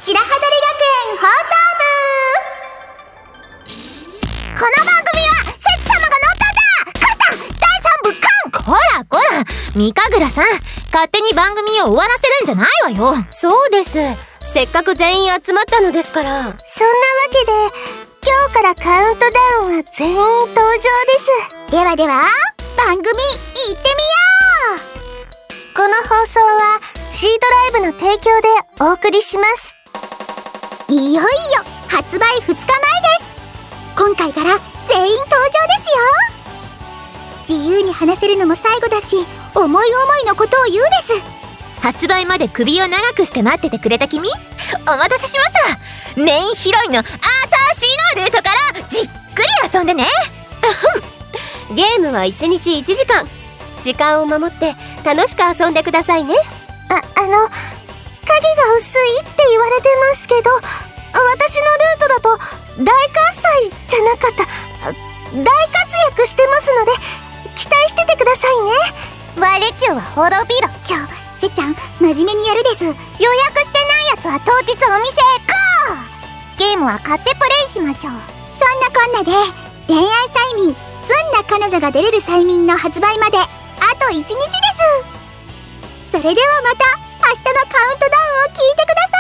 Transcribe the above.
白羽鳥学園放送部。この番組はセツ様が乗ったんだ。勝った第3部完。 こらこら、三神楽さん、勝手に番組を終わらせるんじゃないわよ。 そうです。せっかく全員集まったのですから。 そんなわけで今日からカウントダウンは全員登場です。ではでは番組行ってみよう。この放送は C ドライブの提供でお送りします。いよいよ発売2日前です。今回から全員登場ですよ。自由に話せるのも最後だし、思い思いのことを言うです。 発売まで首を長くして待っててくれた君、お待たせしました。メインヒロインのあたしのルートからじっくり遊んでね。 ゲームは1日1時間。時間を守って楽しく遊んでくださいね。 影が薄いって言われてますけど、私のルートだと大喝采じゃなかった、大活躍してますので期待しててくださいね。我ちゅうは滅びろ。せっちゃん真面目にやるです。予約してないやつは当日お店へ行こう。ゲームは買ってプレイしましょう。そんなこんなで恋愛催眠ずんな彼女が出れる催眠の発売まであと1日です。それではまた明日のカウントダウンを聞いてください。